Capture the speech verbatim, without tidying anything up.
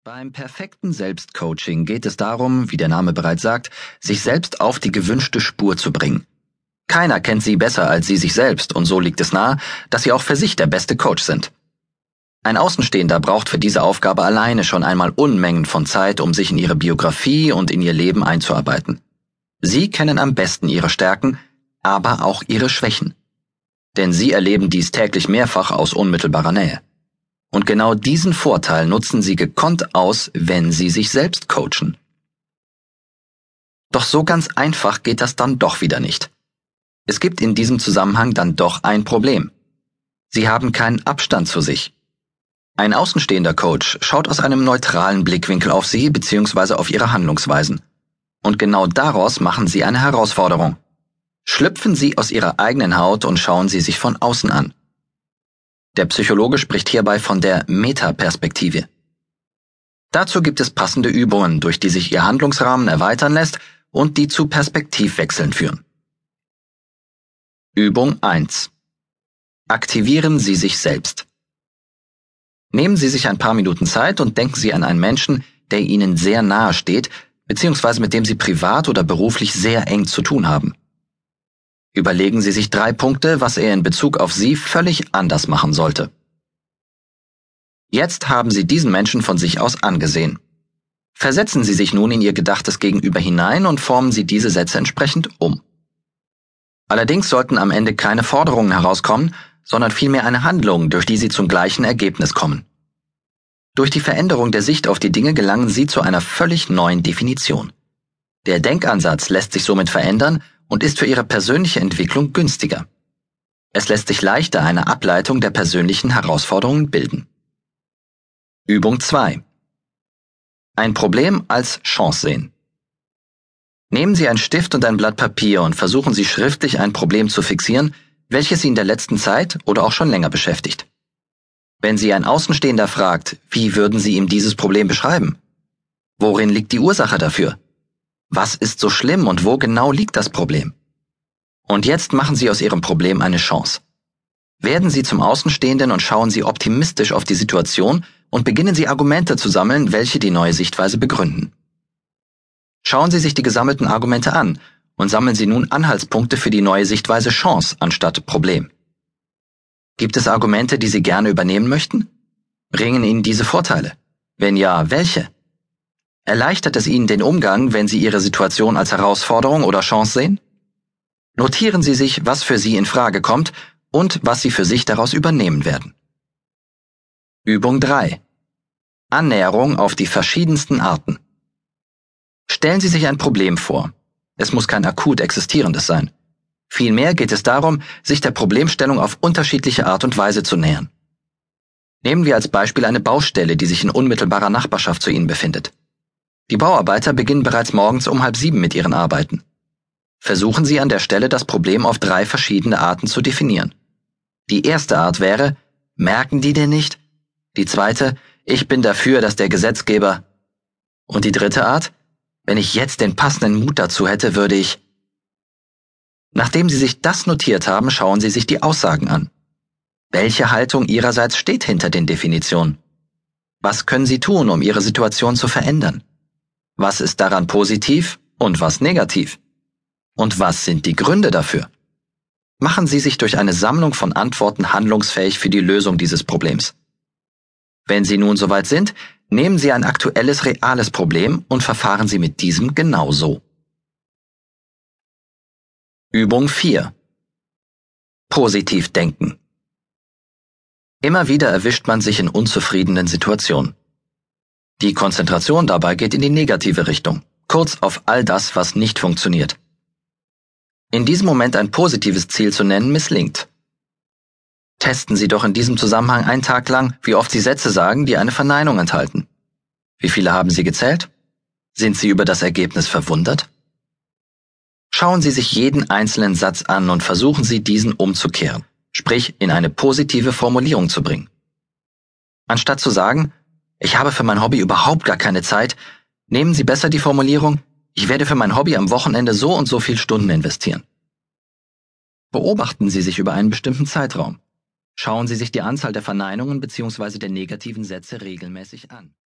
Beim perfekten Selbstcoaching geht es darum, wie der Name bereits sagt, sich selbst auf die gewünschte Spur zu bringen. Keiner kennt Sie besser als Sie sich selbst und so liegt es nahe, dass Sie auch für sich der beste Coach sind. Ein Außenstehender braucht für diese Aufgabe alleine schon einmal Unmengen von Zeit, um sich in Ihre Biografie und in Ihr Leben einzuarbeiten. Sie kennen am besten Ihre Stärken, aber auch Ihre Schwächen. Denn Sie erleben dies täglich mehrfach aus unmittelbarer Nähe. Und genau diesen Vorteil nutzen Sie gekonnt aus, wenn Sie sich selbst coachen. Doch so ganz einfach geht das dann doch wieder nicht. Es gibt in diesem Zusammenhang dann doch ein Problem. Sie haben keinen Abstand zu sich. Ein außenstehender Coach schaut aus einem neutralen Blickwinkel auf Sie bzw. auf Ihre Handlungsweisen. Und genau daraus machen Sie eine Herausforderung. Schlüpfen Sie aus Ihrer eigenen Haut und schauen Sie sich von außen an. Der Psychologe spricht hierbei von der Metaperspektive. Dazu gibt es passende Übungen, durch die sich Ihr Handlungsrahmen erweitern lässt und die zu Perspektivwechseln führen. Übung eins. Aktivieren Sie sich selbst. Nehmen Sie sich ein paar Minuten Zeit und denken Sie an einen Menschen, der Ihnen sehr nahe steht, beziehungsweise mit dem Sie privat oder beruflich sehr eng zu tun haben. Überlegen Sie sich drei Punkte, was er in Bezug auf Sie völlig anders machen sollte. Jetzt haben Sie diesen Menschen von sich aus angesehen. Versetzen Sie sich nun in Ihr gedachtes Gegenüber hinein und formen Sie diese Sätze entsprechend um. Allerdings sollten am Ende keine Forderungen herauskommen, sondern vielmehr eine Handlung, durch die Sie zum gleichen Ergebnis kommen. Durch die Veränderung der Sicht auf die Dinge gelangen Sie zu einer völlig neuen Definition. Der Denkansatz lässt sich somit verändern und ist für Ihre persönliche Entwicklung günstiger. Es lässt sich leichter eine Ableitung der persönlichen Herausforderungen bilden. Übung zwei. Ein Problem als Chance sehen. Nehmen Sie einen Stift und ein Blatt Papier und versuchen Sie schriftlich ein Problem zu fixieren, welches Sie in der letzten Zeit oder auch schon länger beschäftigt. Wenn Sie ein Außenstehender fragt, wie würden Sie ihm dieses Problem beschreiben? Worin liegt die Ursache dafür? Was ist so schlimm und wo genau liegt das Problem? Und jetzt machen Sie aus Ihrem Problem eine Chance. Werden Sie zum Außenstehenden und schauen Sie optimistisch auf die Situation und beginnen Sie Argumente zu sammeln, welche die neue Sichtweise begründen. Schauen Sie sich die gesammelten Argumente an und sammeln Sie nun Anhaltspunkte für die neue Sichtweise Chance anstatt Problem. Gibt es Argumente, die Sie gerne übernehmen möchten? Bringen Ihnen diese Vorteile? Wenn ja, welche? Erleichtert es Ihnen den Umgang, wenn Sie Ihre Situation als Herausforderung oder Chance sehen? Notieren Sie sich, was für Sie in Frage kommt und was Sie für sich daraus übernehmen werden. Übung drei. Annäherung auf die verschiedensten Arten. Stellen Sie sich ein Problem vor. Es muss kein akut existierendes sein. Vielmehr geht es darum, sich der Problemstellung auf unterschiedliche Art und Weise zu nähern. Nehmen wir als Beispiel eine Baustelle, die sich in unmittelbarer Nachbarschaft zu Ihnen befindet. Die Bauarbeiter beginnen bereits morgens um halb sieben mit ihren Arbeiten. Versuchen Sie an der Stelle das Problem auf drei verschiedene Arten zu definieren. Die erste Art wäre, merken die denn nicht? Die zweite, ich bin dafür, dass der Gesetzgeber. Und die dritte Art, wenn ich jetzt den passenden Mut dazu hätte, würde ich. Nachdem Sie sich das notiert haben, schauen Sie sich die Aussagen an. Welche Haltung Ihrerseits steht hinter den Definitionen? Was können Sie tun, um Ihre Situation zu verändern? Was ist daran positiv und was negativ? Und was sind die Gründe dafür? Machen Sie sich durch eine Sammlung von Antworten handlungsfähig für die Lösung dieses Problems. Wenn Sie nun soweit sind, nehmen Sie ein aktuelles, reales Problem und verfahren Sie mit diesem genauso. Übung vier. Positiv denken. Immer wieder erwischt man sich in unzufriedenen Situationen. Die Konzentration dabei geht in die negative Richtung, kurz auf all das, was nicht funktioniert. In diesem Moment ein positives Ziel zu nennen, misslingt. Testen Sie doch in diesem Zusammenhang einen Tag lang, wie oft Sie Sätze sagen, die eine Verneinung enthalten. Wie viele haben Sie gezählt? Sind Sie über das Ergebnis verwundert? Schauen Sie sich jeden einzelnen Satz an und versuchen Sie, diesen umzukehren, sprich in eine positive Formulierung zu bringen. Anstatt zu sagen, ich habe für mein Hobby überhaupt gar keine Zeit, nehmen Sie besser die Formulierung, ich werde für mein Hobby am Wochenende so und so viel Stunden investieren. Beobachten Sie sich über einen bestimmten Zeitraum. Schauen Sie sich die Anzahl der Verneinungen bzw. der negativen Sätze regelmäßig an.